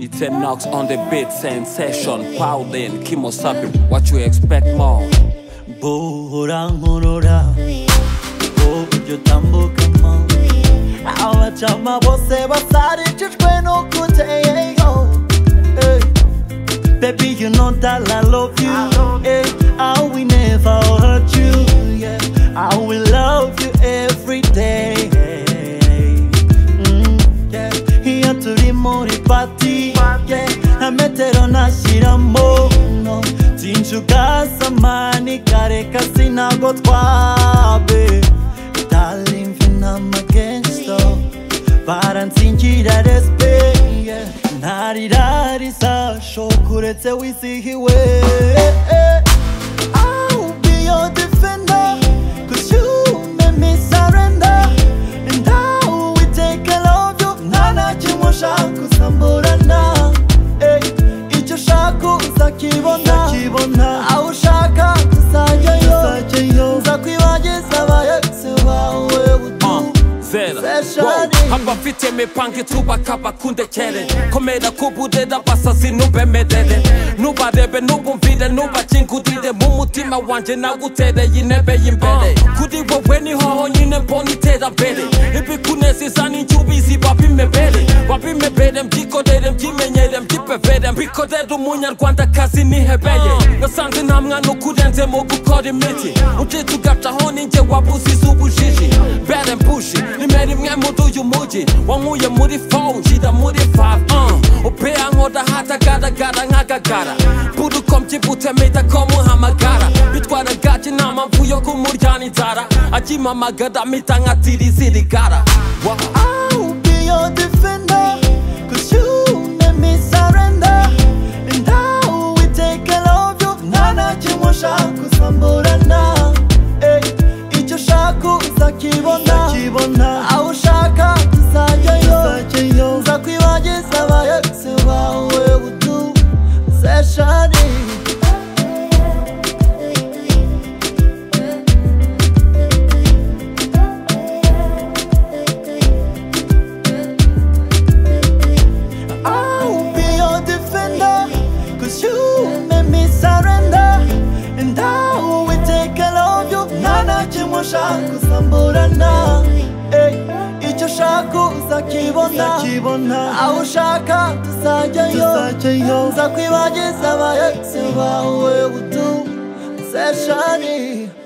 It's a knocks on the beat sensation. Pauline, Kimosabi, what you expect more? Buhura nkurura uburyo utambukamo abacama bose basarijijwe no kuteyeho. Baby, you know that I love you. I will never hurt you. Yeah, I will love you every day. Here to the money party. Yeah, metero nashiramo. Tinchuka samani kareka sinago twabe. Darling, vina magengsto. Baransinjira respect. Narirarisa shokuretse wisihiwe. I'll be your defender, 'cause you made me surrender. And I will take care of you. Nana kimosha kusamburana. Icyo shaka uzakibona. Aho ushaka tuzajayo. Nzakwibagiza abayetse bawe butu. Hamba fite mipango tubaka bakundekere. Komera kubudeda basazi nubemedere. Nubarebe nubumvire nubakingurire. Mu mutima wanje nagutereye intebe y'imbere. Kuri wowe niho honyine mbona iterambere. Ibikunezeza n'injubizi babimebere mbyikorere mbyimenyere mbyipevere. Mbikorere umunyarwandakazi nihebeye. Nasanze nta mwana ukurenze mu gukora imiti. Uncitse ugacaho ninjye wabuzize ubujiji. Bere mbushi nimera imwe muri uyu mugi. Wankuye muri phone nshyira muri 5 Upea nkora hatagaragara nk'agagara. Buruko mbyibutse mpita ko muhamagara. Bitwara gake nta mpamvu yo kumuryana inzara. Akimamagara mpita nkatira izirigara. I'll be your defender, 'cause you made me surrender. And I will take care of you. Nana kimosha kusamburana. Icyo shaka uzakibona. Aho ushaka tuzajayo. Nzakwibagiza abayetse bawe butu. Seshani. I'll be your defender, 'cause you made me surrender. And I will take care of you. Nana kimosha kusamburana. Icyo shaka uzakibona. Aho ushaka tuzajayo. Nzakwibagiza abayetse bawe butu. Seshani.